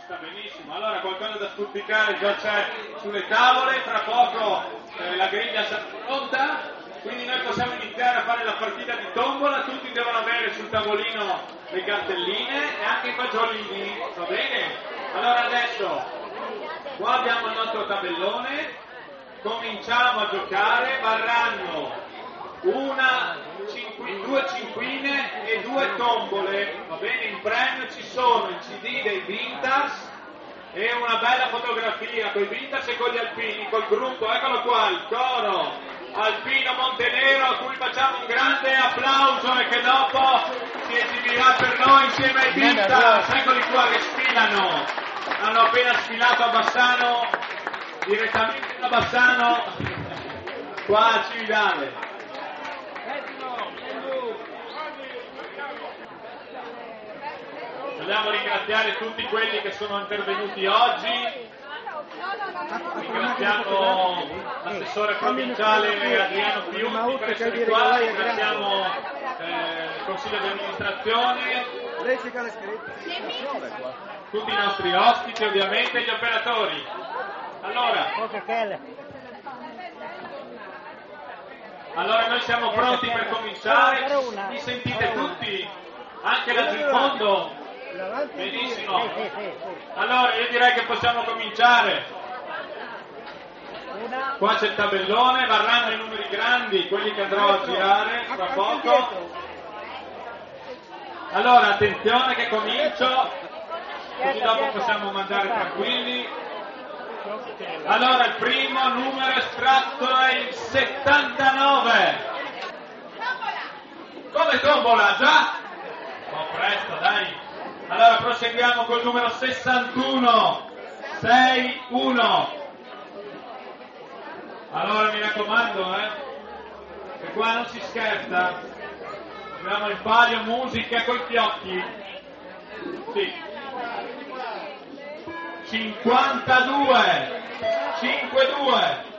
sta benissimo. Allora qualcosa da stuzzicare già c'è sulle tavole, fra poco la griglia sarà pronta, quindi noi possiamo iniziare a fare la partita di tombola, tutti devono avere sul tavolino le cartelline e anche i fagiolini, va bene? Allora adesso qua abbiamo il nostro tabellone, cominciamo a giocare, varranno due cinquine e 2 tombole, va bene? In premio ci sono il CD dei Vintas e una bella fotografia con i Vintas e con gli alpini, col gruppo, eccolo qua, il coro Alpino Montenero, a cui facciamo un grande applauso e che dopo si esibirà per noi insieme ai Vintas. Eccoli qua che sfilano, hanno appena sfilato a Bassano, direttamente da Bassano qua a Cividale. Vogliamo ringraziare tutti quelli che sono intervenuti oggi. Ringraziamo l'assessore provinciale Adriano Piutti per essere qua, ringraziamo il consiglio di amministrazione, tutti i nostri ospiti ovviamente e gli operatori. Allora noi siamo pronti per cominciare, mi sentite tutti? Anche laggiù in fondo? Benissimo. Allora io direi che possiamo cominciare. Qua c'è il tabellone, varranno i numeri grandi, quelli che andrò a girare tra poco. Allora attenzione che comincio, così dopo possiamo mangiare tranquilli. Allora il primo numero estratto è il 79. Come tombola? Già? Un po' presto, dai. Allora proseguiamo col numero 61. 6-1. Allora mi raccomando, che qua non si scherza. Abbiamo il palio, musica coi fiocchi. Sì. 52. 5-2.